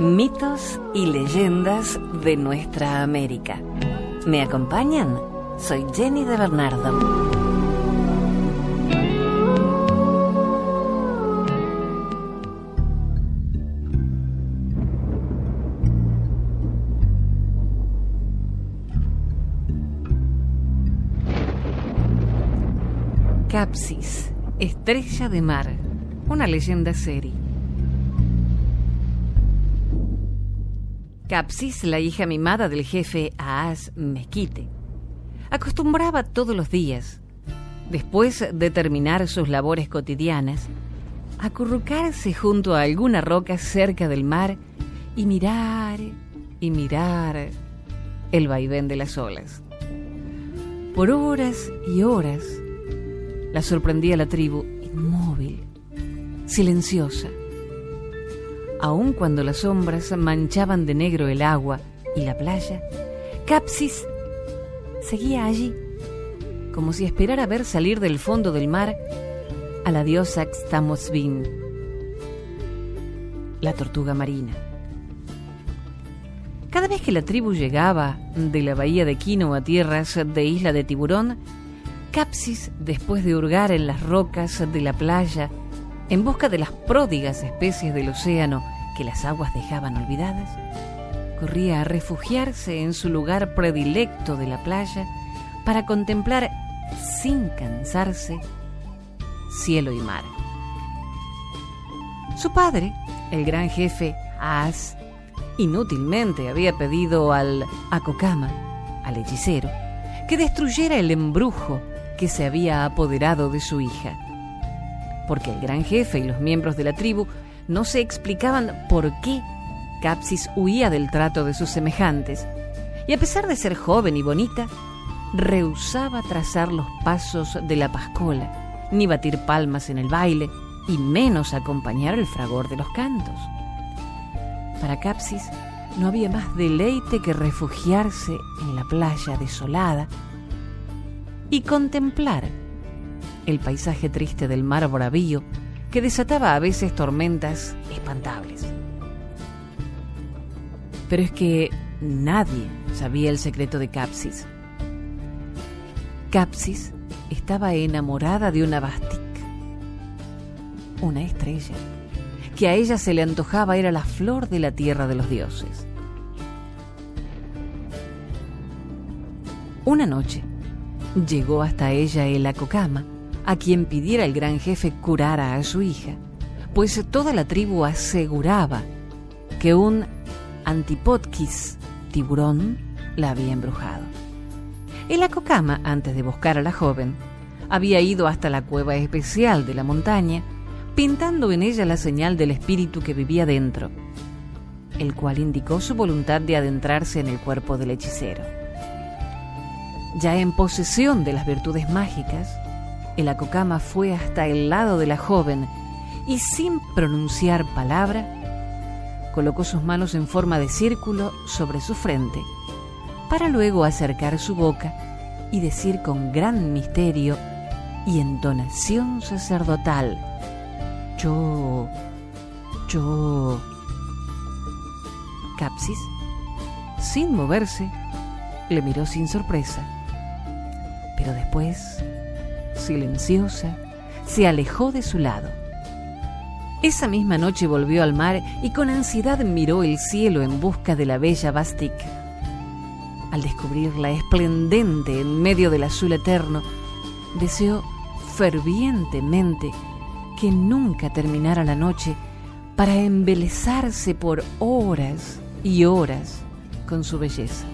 Mitos y leyendas de nuestra América. ¿Me acompañan? Soy Jenny de Bernardo. Capsis, estrella de mar, una leyenda serie. Capsis, la hija mimada del jefe Ahaz Mesquite, acostumbraba todos los días, después de terminar sus labores cotidianas, acurrucarse junto a alguna roca cerca del mar y mirar el vaivén de las olas. Por horas y horas la sorprendía la tribu, inmóvil, silenciosa. Aun cuando las sombras manchaban de negro el agua y la playa, Capsis seguía allí, como si esperara ver salir del fondo del mar a la diosa Xtamosbin, la tortuga marina. Cada vez que la tribu llegaba de la bahía de Quino a tierras de Isla de Tiburón, Capsis, después de hurgar en las rocas de la playa en busca de las pródigas especies del océano que las aguas dejaban olvidadas, corría a refugiarse en su lugar predilecto de la playa para contemplar, sin cansarse, cielo y mar. Su padre, el gran jefe Ahaz, inútilmente había pedido al Acocama, al hechicero, que destruyera el embrujo que se había apoderado de su hija, porque el gran jefe y los miembros de la tribu no se explicaban por qué Capsis huía del trato de sus semejantes, y a pesar de ser joven y bonita, rehusaba trazar los pasos de la pascola, ni batir palmas en el baile, y menos acompañar el fragor de los cantos. Para Capsis no había más deleite que refugiarse en la playa desolada y contemplar el paisaje triste del mar bravío que desataba a veces tormentas espantables. Pero es que nadie sabía el secreto de Capsis. Capsis estaba enamorada de una Bastik, una estrella, que a ella se le antojaba era la flor de la tierra de los dioses. Una noche llegó hasta ella el Acocama, a quien pidiera el gran jefe curara a su hija, pues toda la tribu aseguraba que un Antipodquis tiburón la había embrujado. El Acocama, antes de buscar a la joven, había ido hasta la cueva especial de la montaña, pintando en ella la señal del espíritu que vivía dentro, el cual indicó su voluntad de adentrarse en el cuerpo del hechicero. Ya en posesión de las virtudes mágicas, el Acocama fue hasta el lado de la joven y, sin pronunciar palabra, colocó sus manos en forma de círculo sobre su frente, para luego acercar su boca y decir con gran misterio y entonación sacerdotal: Yo. Capsis, sin moverse, le miró sin sorpresa, pero después, silenciosa, se alejó de su lado. Esa misma noche volvió al mar y con ansiedad miró el cielo en busca de la bella Bastik. Al descubrirla esplendente en medio del azul eterno, deseó fervientemente que nunca terminara la noche para embelezarse por horas y horas con su belleza.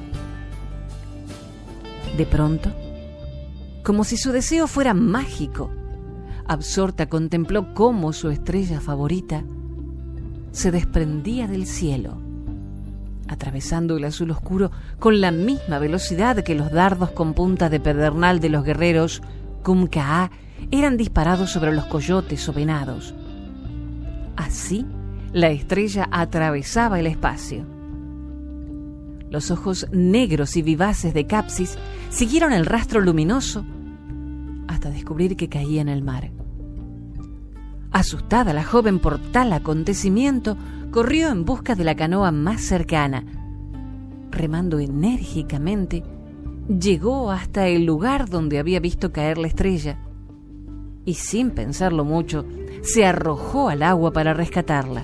De pronto, como si su deseo fuera mágico, absorta contempló cómo su estrella favorita se desprendía del cielo, atravesando el azul oscuro con la misma velocidad que los dardos con punta de pedernal de los guerreros Kumkaa eran disparados sobre los coyotes o venados. Así, la estrella atravesaba el espacio. Los ojos negros y vivaces de Capsis siguieron el rastro luminoso hasta descubrir que caía en el mar. Asustada la joven por tal acontecimiento, corrió en busca de la canoa más cercana. Remando enérgicamente, llegó hasta el lugar donde había visto caer la estrella y, sin pensarlo mucho, se arrojó al agua para rescatarla.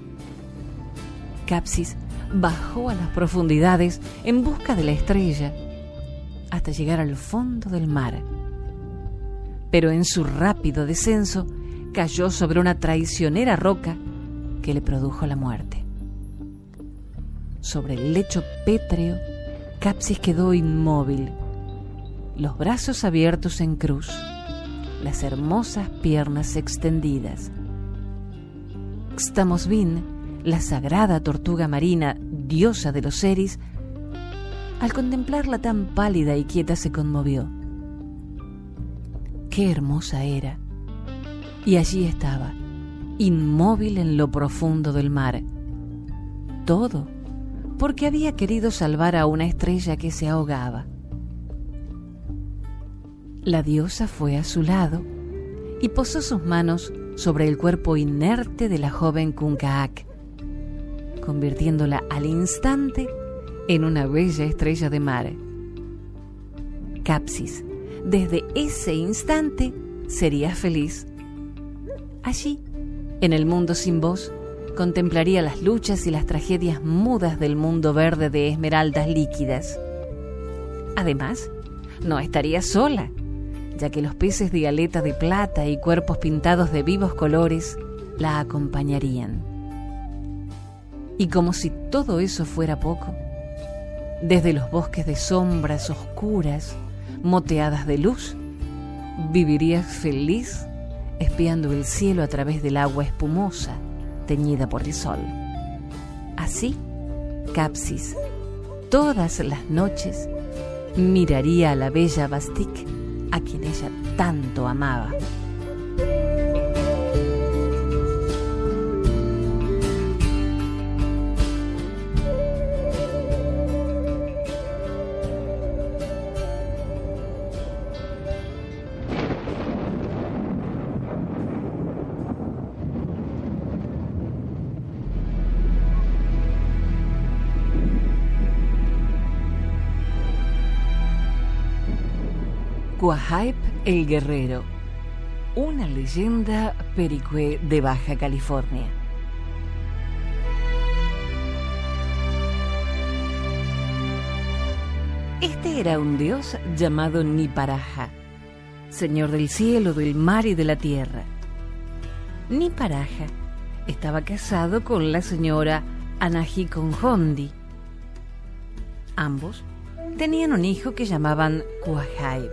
Capsis bajó a las profundidades en busca de la estrella hasta llegar al fondo del mar. Pero en su rápido descenso cayó sobre una traicionera roca que le produjo la muerte. Sobre el lecho pétreo, Capsis quedó inmóvil, los brazos abiertos en cruz, las hermosas piernas extendidas. Xtamosvin, la sagrada tortuga marina, diosa de los Eris, al contemplarla tan pálida y quieta se conmovió. Qué hermosa era. Y allí estaba, inmóvil en lo profundo del mar. Todo porque había querido salvar a una estrella que se ahogaba. La diosa fue a su lado y posó sus manos sobre el cuerpo inerte de la joven Kunkaak, convirtiéndola al instante en una bella estrella de mar. Capsis, desde ese instante, sería feliz. Allí, en el mundo sin voz, contemplaría las luchas y las tragedias mudas del mundo verde de esmeraldas líquidas. Además, no estaría sola, ya que los peces de aleta de plata y cuerpos pintados de vivos colores la acompañarían. Y como si todo eso fuera poco, desde los bosques de sombras oscuras, moteadas de luz, viviría feliz espiando el cielo a través del agua espumosa, teñida por el sol. Así, Capsis, todas las noches, miraría a la bella Bastik, a quien ella tanto amaba. Quahaiep el Guerrero, una leyenda pericue de Baja California. Este era un dios llamado Niparaja, señor del cielo, del mar y de la tierra. Niparaja estaba casado con la señora Anahikonjondi. Ambos tenían un hijo que llamaban Quahaiep.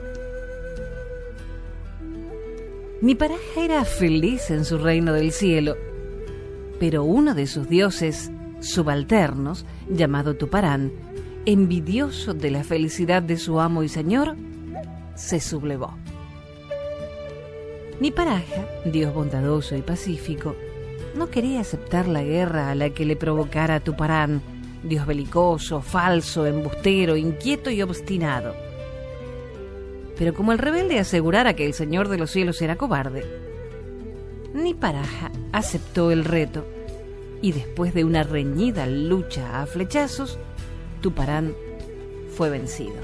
Niparaja era feliz en su reino del cielo, pero uno de sus dioses subalternos, llamado Tuparán, envidioso de la felicidad de su amo y señor, se sublevó. Niparaja, dios bondadoso y pacífico, no quería aceptar la guerra a la que le provocara Tuparán, dios belicoso, falso, embustero, inquieto y obstinado. Pero como el rebelde asegurara que el Señor de los Cielos era cobarde, Niparaja aceptó el reto y después de una reñida lucha a flechazos, Tuparán fue vencido.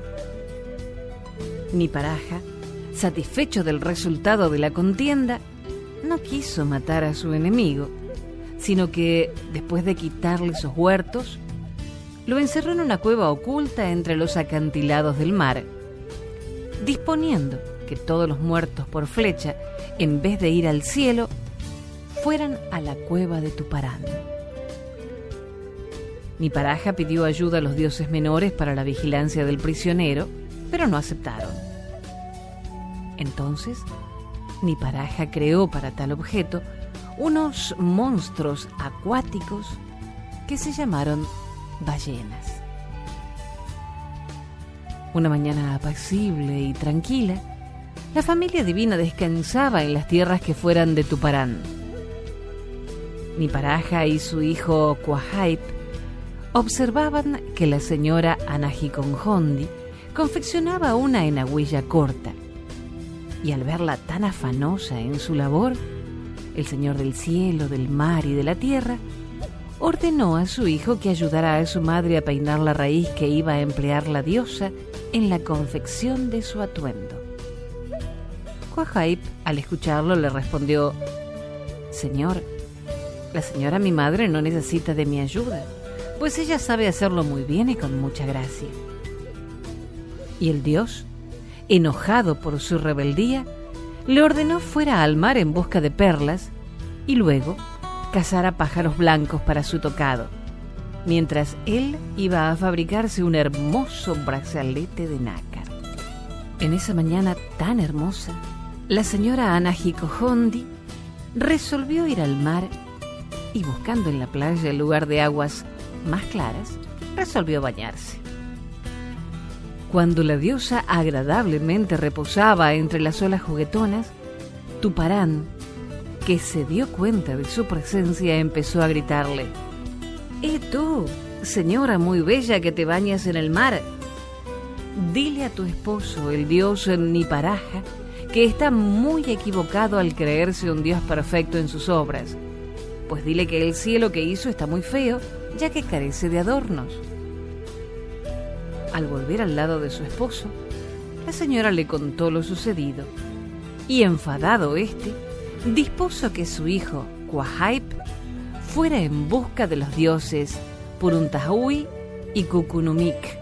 Niparaja, satisfecho del resultado de la contienda, no quiso matar a su enemigo, sino que, después de quitarle sus huertos, lo encerró en una cueva oculta entre los acantilados del mar, disponiendo que todos los muertos por flecha, en vez de ir al cielo, fueran a la cueva de Tuparán. Niparaja pidió ayuda a los dioses menores para la vigilancia del prisionero, pero no aceptaron. Entonces, Niparaja creó para tal objeto unos monstruos acuáticos que se llamaron ballenas. Una mañana apacible y tranquila, la familia divina descansaba en las tierras que fueran de Tuparán. Niparaja y su hijo Quahaiep observaban que la señora Anahikonjondi confeccionaba una enagüilla corta, y al verla tan afanosa en su labor, el Señor del cielo, del mar y de la tierra, ordenó a su hijo que ayudara a su madre a peinar la raíz que iba a emplear la diosa en la confección de su atuendo. Quahaib, al escucharlo, le respondió: Señor, la señora mi madre no necesita de mi ayuda, pues ella sabe hacerlo muy bien y con mucha gracia. Y el dios, enojado por su rebeldía, le ordenó fuera al mar en busca de perlas y luego cazara pájaros blancos para su tocado, mientras él iba a fabricarse un hermoso brazalete de nácar. En esa mañana tan hermosa, la señora Anahikohondi resolvió ir al mar y, buscando en la playa el lugar de aguas más claras, resolvió bañarse. Cuando la diosa agradablemente reposaba entre las olas juguetonas, Tuparán, que se dio cuenta de su presencia, empezó a gritarle: tú, señora muy bella que te bañas en el mar, dile a tu esposo, el dios Niparaja, que está muy equivocado al creerse un dios perfecto en sus obras, pues dile que el cielo que hizo está muy feo, ya que carece de adornos. Al volver al lado de su esposo, la señora le contó lo sucedido, y enfadado dispuso que su hijo, Quahaib, fuera en busca de los dioses Puruntahui y Kukunumik.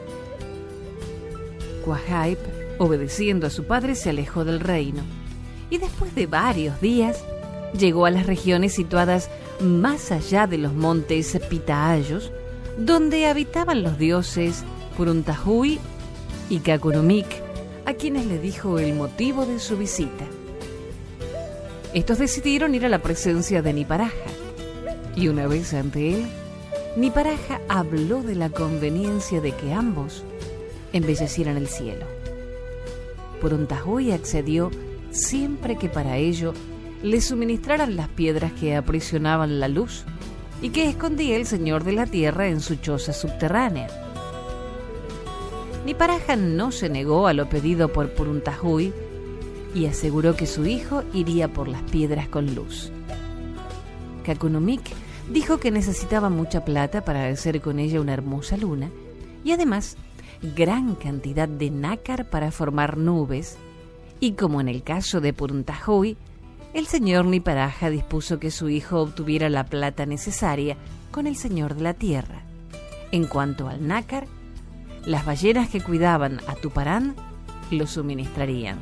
Quahaib, obedeciendo a su padre, se alejó del reino, y después de varios días llegó a las regiones situadas más allá de los montes Pitaayos, donde habitaban los dioses Puruntahui y Kakunumik, a quienes le dijo el motivo de su visita. Estos decidieron ir a la presencia de Niparaja, y una vez ante él, Niparaja habló de la conveniencia de que ambos embellecieran el cielo. Puruntahui accedió siempre que para ello le suministraran las piedras que aprisionaban la luz y que escondía el Señor de la Tierra en su choza subterránea. Niparaja no se negó a lo pedido por Puruntahui y aseguró que su hijo iría por las piedras con luz. Kakunumik dijo que necesitaba mucha plata para hacer con ella una hermosa luna y además gran cantidad de nácar para formar nubes, y como en el caso de Puruntahui, el señor Niparaja dispuso que su hijo obtuviera la plata necesaria con el Señor de la Tierra. En cuanto al nácar, las ballenas que cuidaban a Tuparán lo suministrarían.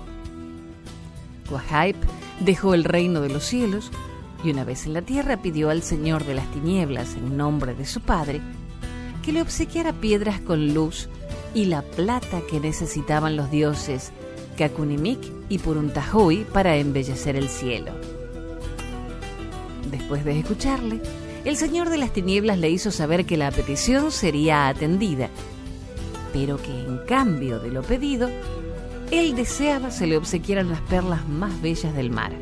Quahaib dejó el reino de los cielos y una vez en la tierra pidió al Señor de las Tinieblas, en nombre de su padre, que le obsequiara piedras con luz y la plata que necesitaban los dioses Kakunimik y Puruntahui para embellecer el cielo. Después de escucharle, el Señor de las Tinieblas le hizo saber que la petición sería atendida, pero que en cambio de lo pedido, él deseaba se le obsequiaran las perlas más bellas del mar.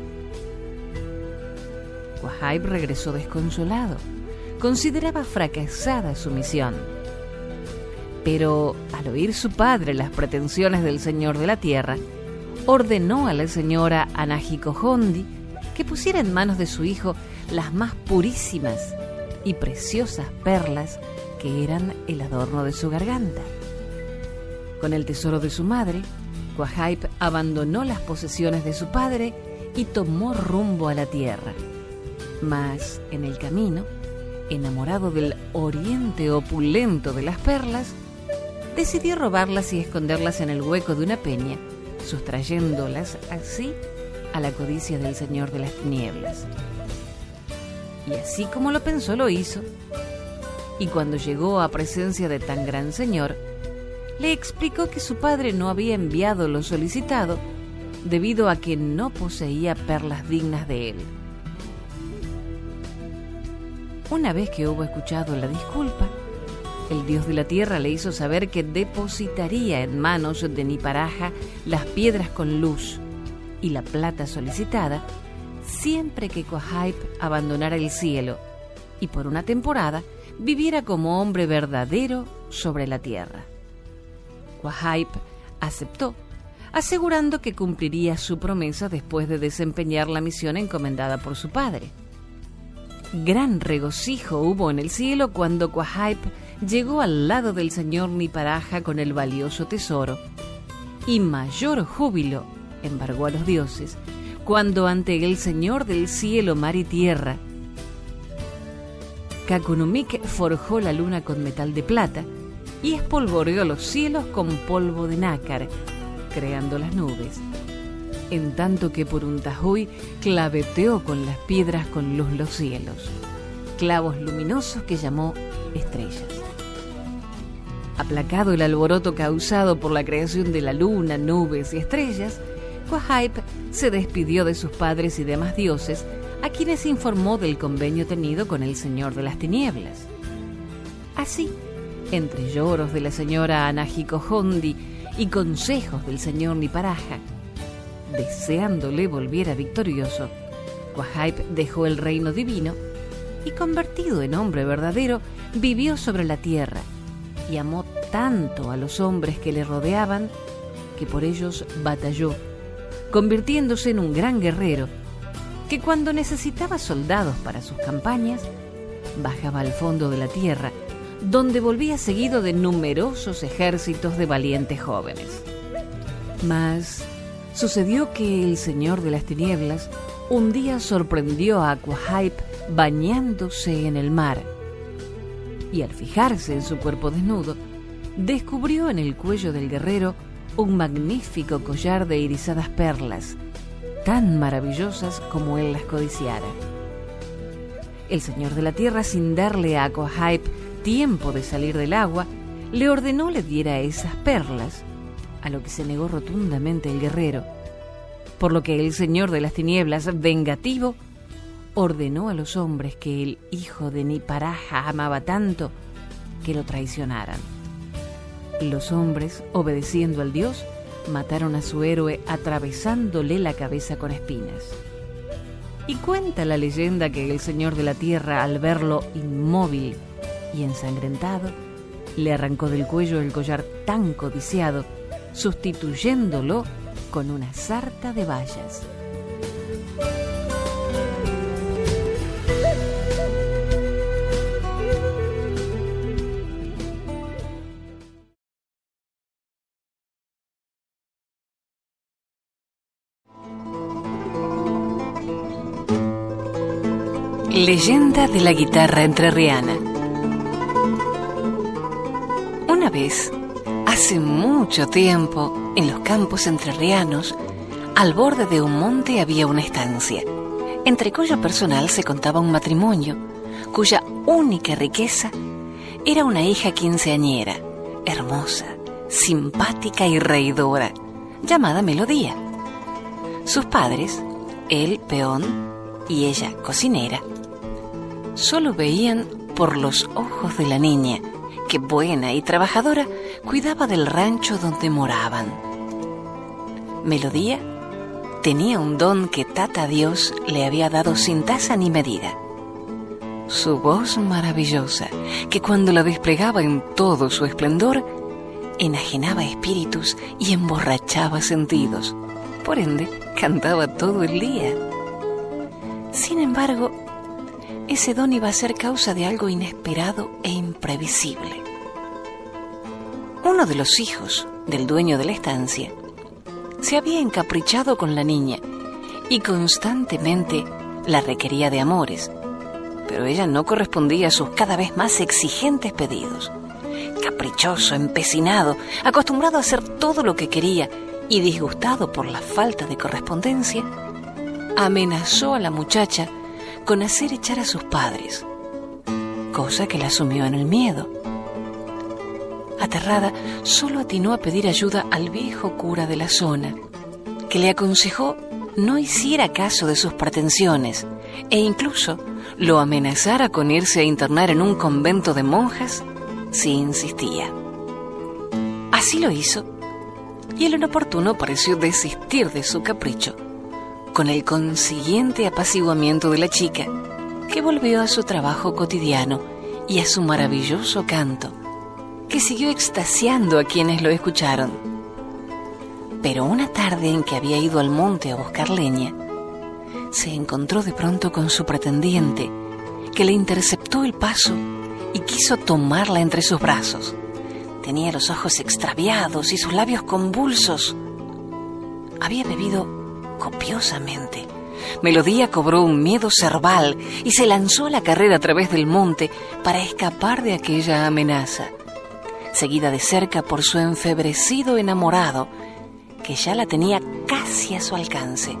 Quahaib regresó desconsolado. Consideraba fracasada su misión. Pero al oír su padre las pretensiones del Señor de la Tierra, ordenó a la señora Anahikohondi que pusiera en manos de su hijo las más purísimas y preciosas perlas que eran el adorno de su garganta. Con el tesoro de su madre, Quahaib abandonó las posesiones de su padre y tomó rumbo a la tierra. Mas en el camino, enamorado del oriente opulento de las perlas, decidió robarlas y esconderlas en el hueco de una peña, sustrayéndolas así a la codicia del Señor de las Tinieblas. Y así como lo pensó, lo hizo. Y cuando llegó a presencia de tan gran señor, le explicó que su padre no había enviado lo solicitado debido a que no poseía perlas dignas de él. Una vez que hubo escuchado la disculpa, el dios de la tierra le hizo saber que depositaría en manos de Niparaja las piedras con luz y la plata solicitada siempre que Quahaib abandonara el cielo y por una temporada viviera como hombre verdadero sobre la tierra. Quahaib aceptó, asegurando que cumpliría su promesa después de desempeñar la misión encomendada por su padre. Gran regocijo hubo en el cielo cuando Quahip llegó al lado del señor Niparaja con el valioso tesoro, y mayor júbilo embargó a los dioses cuando ante el señor del cielo, mar y tierra, Kakunumik forjó la luna con metal de plata y espolvoreó los cielos con polvo de nácar, creando las nubes, en tanto que Puruntahuy claveteó con las piedras con luz los cielos, clavos luminosos que llamó estrellas. Aplacado el alboroto causado por la creación de la luna, nubes y estrellas, Quahip se despidió de sus padres y demás dioses, a quienes informó del convenio tenido con el Señor de las Tinieblas. Así, entre lloros de la señora Anahikohondi y consejos del señor Niparaja, deseándole volviera victorioso, Quahip dejó el reino divino y, convertido en hombre verdadero, vivió sobre la tierra y amó tanto a los hombres que le rodeaban que por ellos batalló, convirtiéndose en un gran guerrero que, cuando necesitaba soldados para sus campañas, bajaba al fondo de la tierra, donde volvía seguido de numerosos ejércitos de valientes jóvenes. Mas sucedió que el Señor de las Tinieblas un día sorprendió a Quahip bañándose en el mar, y al fijarse en su cuerpo desnudo, descubrió en el cuello del guerrero un magnífico collar de irisadas perlas, tan maravillosas como él las codiciara. El Señor de la Tierra, sin darle a Quahip tiempo de salir del agua, le ordenó le diera esas perlas, a lo que se negó rotundamente el guerrero, por lo que el Señor de las Tinieblas, vengativo, ordenó a los hombres que el hijo de Niparaja amaba tanto que lo traicionaran. Los hombres, obedeciendo al dios, mataron a su héroe atravesándole la cabeza con espinas. Y cuenta la leyenda que el Señor de la Tierra, al verlo inmóvil y ensangrentado, le arrancó del cuello el collar tan codiciado, sustituyéndolo con una sarta de bayas. Leyenda de la guitarra entrerriana. Una vez, hace mucho tiempo, en los campos entrerrianos, al borde de un monte había una estancia, entre cuyo personal se contaba un matrimonio, cuya única riqueza era una hija quinceañera, hermosa, simpática y reidora, llamada Melodía. Sus padres, él peón y ella cocinera, solo veían por los ojos de la niña, que buena y trabajadora cuidaba del rancho donde moraban. Melodía tenía un don que Tata Dios le había dado sin tasa ni medida: su voz maravillosa, que cuando la desplegaba en todo su esplendor, enajenaba espíritus y emborrachaba sentidos. Por ende, cantaba todo el día. Sin embargo, ese don iba a ser causa de algo inesperado e imprevisible. Uno de los hijos del dueño de la estancia se había encaprichado con la niña y constantemente la requería de amores, pero ella no correspondía a sus cada vez más exigentes pedidos. Caprichoso, empecinado, acostumbrado a hacer todo lo que quería y disgustado por la falta de correspondencia, amenazó a la muchacha con hacer echar a sus padres, cosa que la sumió en el miedo. Aterrada, solo atinó a pedir ayuda al viejo cura de la zona, que le aconsejó no hiciera caso de sus pretensiones e incluso lo amenazara con irse a internar en un convento de monjas si insistía. Así lo hizo, y el inoportuno pareció desistir de su capricho, con el consiguiente apaciguamiento de la chica, que volvió a su trabajo cotidiano y a su maravilloso canto, que siguió extasiando a quienes lo escucharon. Pero una tarde en que había ido al monte a buscar leña, se encontró de pronto con su pretendiente, que le interceptó el paso y quiso tomarla entre sus brazos. Tenía los ojos extraviados y sus labios convulsos. Había bebido copiosamente. Melodía cobró un miedo cerval y se lanzó a la carrera a través del monte para escapar de aquella amenaza, seguida de cerca por su enfebrecido enamorado, que ya la tenía casi a su alcance.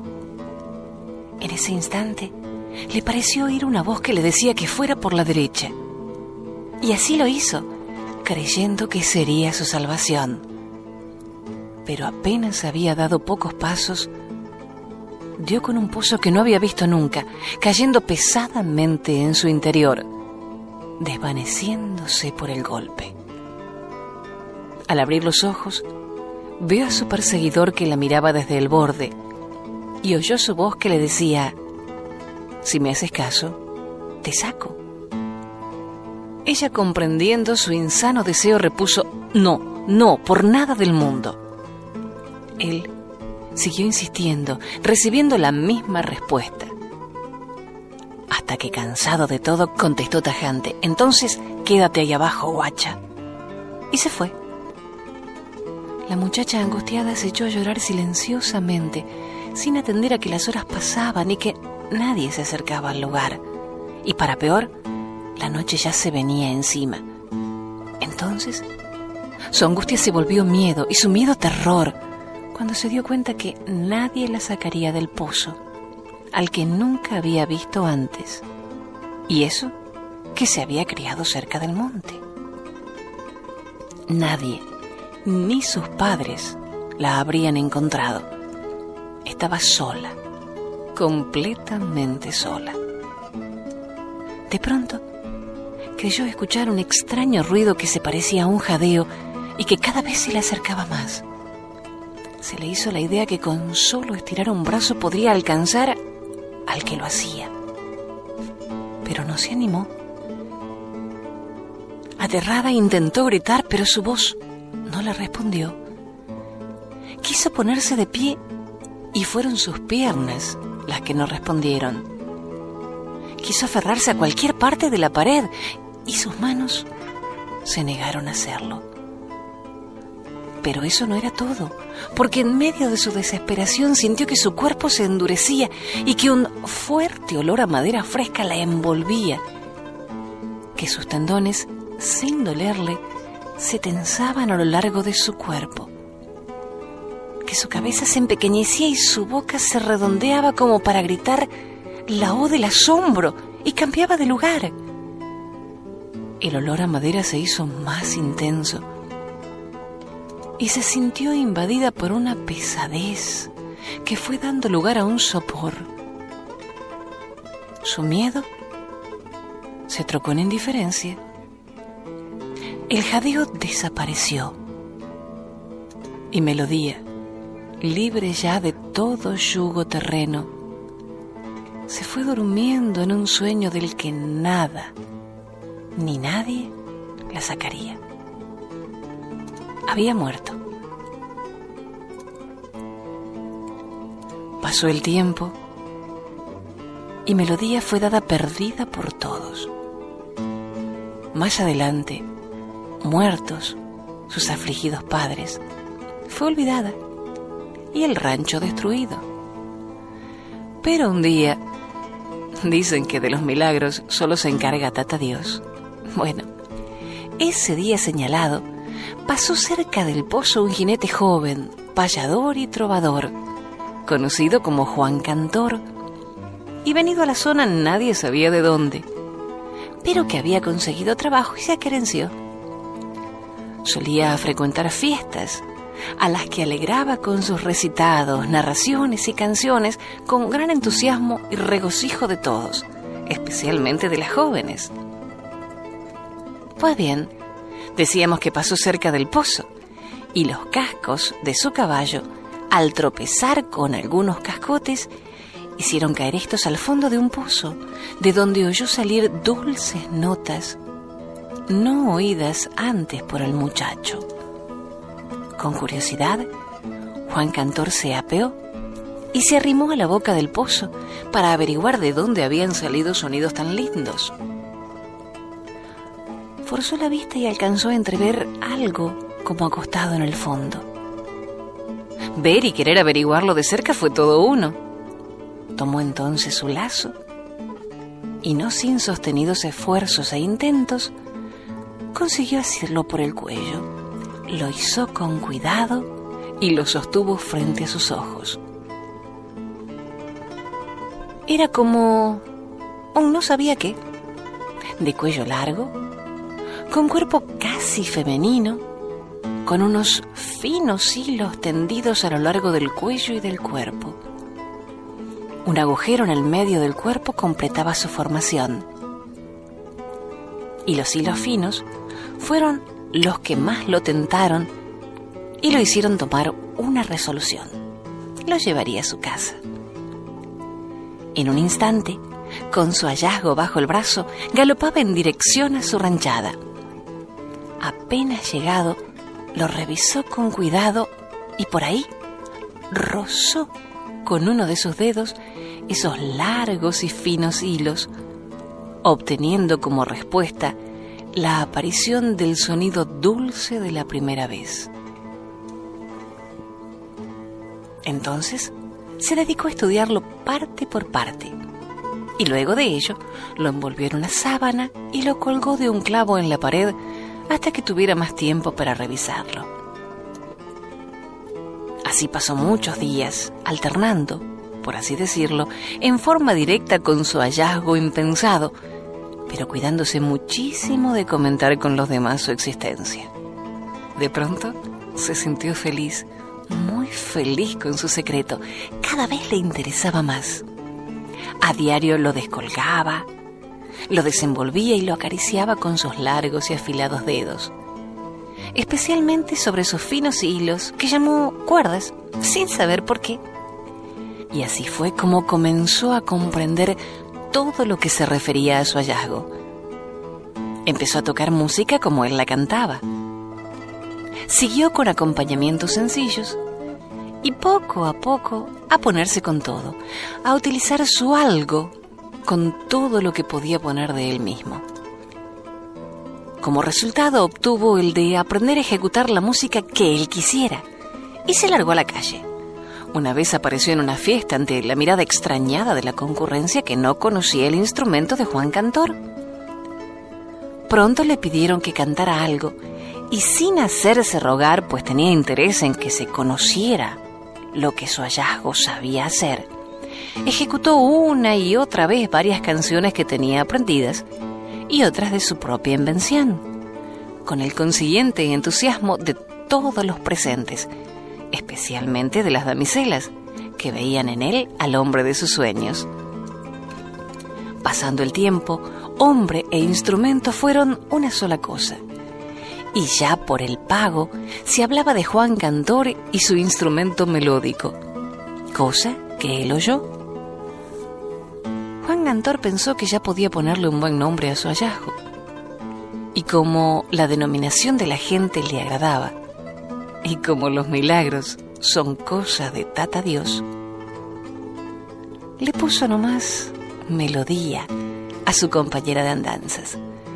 En ese instante le pareció oír una voz que le decía que fuera por la derecha, y así lo hizo, creyendo que sería su salvación. Pero apenas había dado pocos pasos, dio con un pozo que no había visto nunca, cayendo pesadamente en su interior, desvaneciéndose por el golpe. Al abrir los ojos, vio a su perseguidor que la miraba desde el borde y oyó su voz que le decía: «Si me haces caso, te saco». Ella, comprendiendo su insano deseo, repuso: «No, no, por nada del mundo». Él siguió insistiendo, recibiendo la misma respuesta, hasta que, cansado de todo, contestó tajante: «Entonces, quédate ahí abajo, guacha». Y se fue. La muchacha, angustiada, se echó a llorar silenciosamente, sin atender a que las horas pasaban y que nadie se acercaba al lugar. Y para peor, la noche ya se venía encima. Entonces, su angustia se volvió miedo y su miedo terror, cuando se dio cuenta que nadie la sacaría del pozo, al que nunca había visto antes, y eso que se había criado cerca del monte. Nadie, ni sus padres, la habrían encontrado. Estaba sola, completamente sola. De pronto, creyó escuchar un extraño ruido que se parecía a un jadeo y que cada vez se le acercaba más. Se le hizo la idea que con solo estirar un brazo podría alcanzar al que lo hacía. Pero no se animó. Aterrada, intentó gritar, pero su voz no le respondió. Quiso ponerse de pie y fueron sus piernas las que no respondieron. Quiso aferrarse a cualquier parte de la pared y sus manos se negaron a hacerlo. Pero eso no era todo, porque en medio de su desesperación sintió que su cuerpo se endurecía y que un fuerte olor a madera fresca la envolvía, que sus tendones, sin dolerle, se tensaban a lo largo de su cuerpo, que su cabeza se empequeñecía y su boca se redondeaba como para gritar la O del asombro y cambiaba de lugar. El olor a madera se hizo más intenso y se sintió invadida por una pesadez que fue dando lugar a un sopor. Su miedo se trocó en indiferencia. El jadeo desapareció y Melodía, libre ya de todo yugo terreno, se fue durmiendo en un sueño del que nada ni nadie la sacaría. Había muerto. Pasó el tiempo y Melodía fue dada perdida por todos. Más adelante, muertos sus afligidos padres, fue olvidada y el rancho destruido. Pero un día, dicen que de los milagros solo se encarga Tata Dios. Bueno, ese día señalado, pasó cerca del pozo un jinete joven, payador y trovador, conocido como Juan Cantor, y venido a la zona nadie sabía de dónde, pero que había conseguido trabajo y se aquerenció. Solía frecuentar fiestas, a las que alegraba con sus recitados, narraciones y canciones con gran entusiasmo y regocijo de todos, especialmente de las jóvenes. Pues bien, decíamos que pasó cerca del pozo, y los cascos de su caballo, al tropezar con algunos cascotes, hicieron caer estos al fondo de un pozo, de donde oyó salir dulces notas, no oídas antes por el muchacho. Con curiosidad, Juan Cantor se apeó y se arrimó a la boca del pozo para averiguar de dónde habían salido sonidos tan lindos. Forzó la vista y alcanzó a entrever algo como acostado en el fondo. Ver y querer averiguarlo de cerca fue todo uno. Tomó entonces su lazo y, no sin sostenidos esfuerzos e intentos, consiguió asirlo por el cuello. Lo izó con cuidado y lo sostuvo frente a sus ojos. Era como un no sabía qué, de cuello largo, con cuerpo casi femenino, con unos finos hilos tendidos a lo largo del cuello y del cuerpo. Un agujero en el medio del cuerpo completaba su formación. Y los hilos finos fueron los que más lo tentaron y lo hicieron tomar una resolución. Lo llevaría a su casa. En un instante, con su hallazgo bajo el brazo, galopaba en dirección a su ranchada. Apenas llegado, lo revisó con cuidado y por ahí rozó con uno de sus dedos esos largos y finos hilos, obteniendo como respuesta la aparición del sonido dulce de la primera vez. Entonces se dedicó a estudiarlo parte por parte, y luego de ello lo envolvió en una sábana y lo colgó de un clavo en la pared hasta que tuviera más tiempo para revisarlo. Así pasó muchos días, alternando, por así decirlo, en forma directa con su hallazgo impensado, pero cuidándose muchísimo de comentar con los demás su existencia. De pronto se sintió feliz, muy feliz con su secreto. Cada vez le interesaba más. A diario lo descolgaba, lo desenvolvía y lo acariciaba con sus largos y afilados dedos, especialmente sobre sus finos hilos que llamó cuerdas, sin saber por qué. Y así fue como comenzó a comprender todo lo que se refería a su hallazgo. Empezó a tocar música como él la cantaba. Siguió con acompañamientos sencillos y poco a poco a ponerse con todo, a utilizar su algo con todo lo que podía poner de él mismo. Como resultado obtuvo el de aprender a ejecutar la música que él quisiera y se largó a la calle. Una vez apareció en una fiesta ante la mirada extrañada de la concurrencia que no conocía el instrumento de Juan Cantor. Pronto le pidieron que cantara algo y, sin hacerse rogar, pues tenía interés en que se conociera lo que su hallazgo sabía hacer, ejecutó una y otra vez varias canciones que tenía aprendidas y otras de su propia invención, con el consiguiente entusiasmo de todos los presentes, especialmente de las damiselas, que veían en él al hombre de sus sueños. Pasando el tiempo, hombre e instrumento fueron una sola cosa, y ya por el pago se hablaba de Juan Cantor y su instrumento melódico, cosa que él oyó. Juan Cantor pensó que ya podía ponerle un buen nombre a su hallazgo, y como la denominación de la gente le agradaba, y como los milagros son cosa de Tata Dios, le puso nomás Melodía a su compañera de andanzas.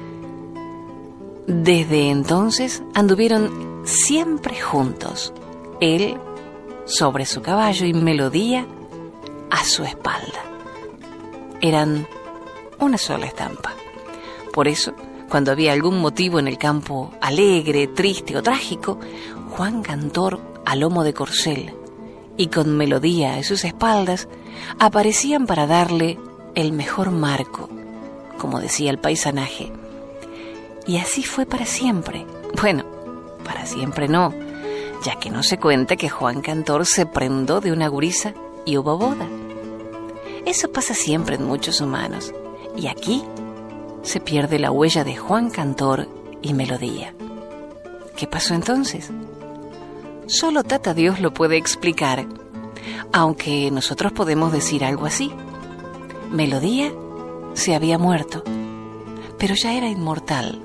Desde entonces anduvieron siempre juntos, él sobre su caballo y Melodía a su espalda. Eran una sola estampa. Por eso, cuando había algún motivo en el campo alegre, triste o trágico, Juan Cantor, a lomo de corcel y con Melodía a sus espaldas, aparecían para darle el mejor marco, como decía el paisanaje. Y así fue para siempre. Bueno, para siempre no, ya que no se cuenta que Juan Cantor se prendó de una gurisa y hubo boda. Eso pasa siempre en muchos humanos, y aquí se pierde la huella de Juan Cantor y Melodía. ¿Qué pasó entonces? Solo Tata Dios lo puede explicar, aunque nosotros podemos decir algo así. Melodía se había muerto, pero ya era inmortal,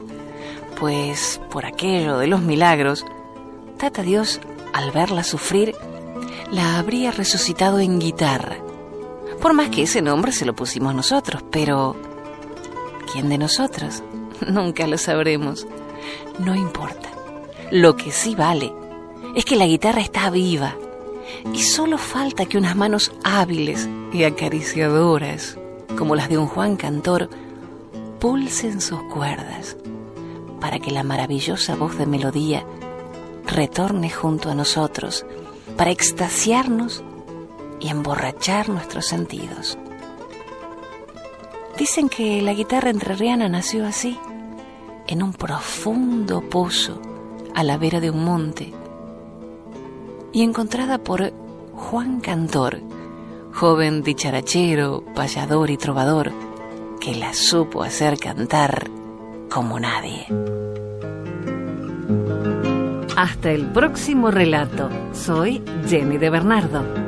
pues por aquello de los milagros, Tata Dios, al verla sufrir, la habría resucitado en guitarra. Por más que ese nombre se lo pusimos nosotros, pero ¿quién de nosotros? Nunca lo sabremos. No importa. Lo que sí vale es que la guitarra está viva y solo falta que unas manos hábiles y acariciadoras, como las de un Juan Cantor, pulsen sus cuerdas para que la maravillosa voz de melodía retorne junto a nosotros para extasiarnos y emborrachar nuestros sentidos. Dicen que la guitarra entrerriana nació así, en un profundo pozo a la vera de un monte, y encontrada por Juan Cantor, joven dicharachero, payador y trovador, que la supo hacer cantar como nadie. Hasta el próximo relato. Soy Jenny de Bernardo.